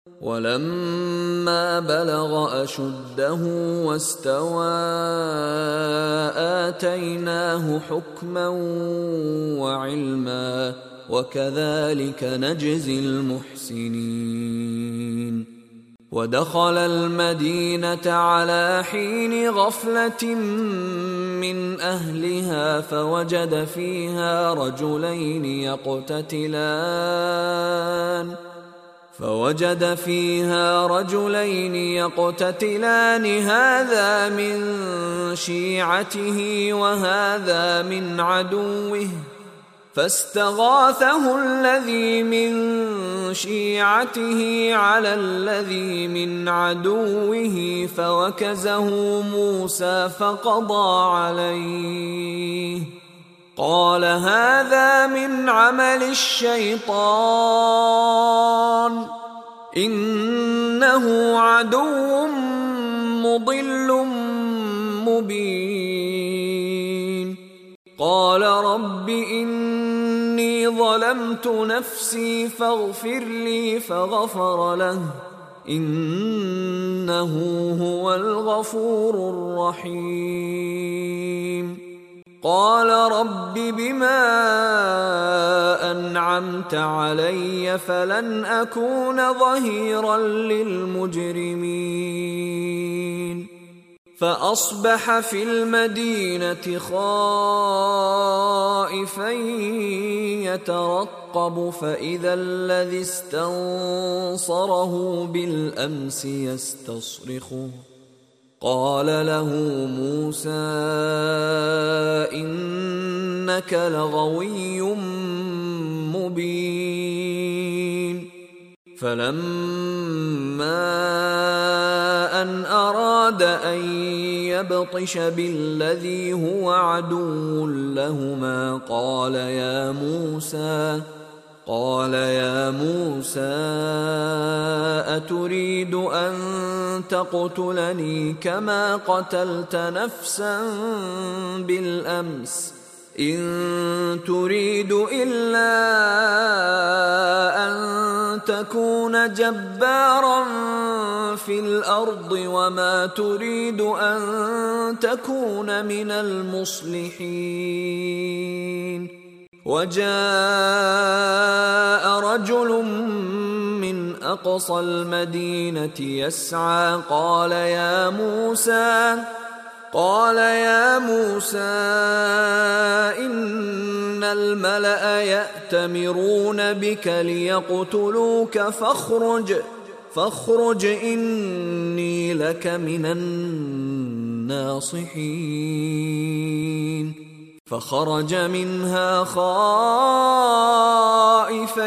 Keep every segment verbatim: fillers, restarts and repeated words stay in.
ولما بلغ أشده واستوى آتيناه حكما وعلما وكذلك نجزي المحسنين. ودخل المدينة على حين غفلة من أهلها فوجد فيها رجلين يقتتلان فوجد فيها رجلين يقتتلان هذا من شيعته وهذا من عدوه فاستغاثه الذي من شيعته على الذي من عدوه فوكزه موسى فقضى عليه قال هذا من عمل الشيطان إنه عدو مضل مبين. قال رب إني ظلمت نفسي فاغفر لي فغفر له إنه هو الغفور الرحيم. قال رب بما أنعمت علي فلن أكون ظهيرا للمجرمين. فأصبح في المدينة خائفا يترقب فإذا الذي استنصره بالأمس يستصرخه قال له موسى إنك لغوي مبين. فلما أن أراد أن يبطش بالذي هو عدو لهما قال يا موسى قال يا موسى أتريد أن تقتلني كما قتلت نفسا بالأمس إن تريد إلا أن تكون جبارا في الأرض وما تريد أن تكون من المصلحين. وجاء رجل من أقصى المدينة يسعى قال يا موسى قال يا موسى إن الملأ يأتمرون بك ليقتلوك فاخرج فاخرج إني لك من الناصحين. فخرج منها خائفا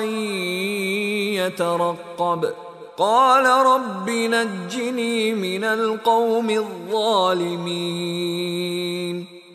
يترقب قال رب نجني من القوم الظالمين.